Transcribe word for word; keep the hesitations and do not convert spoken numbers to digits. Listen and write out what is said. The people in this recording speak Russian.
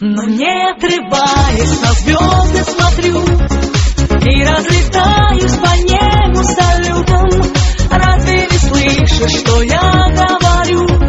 Но не отрываясь на звезды смотрю и разлетаюсь по небу салютом. Разве не слышишь, что я говорю?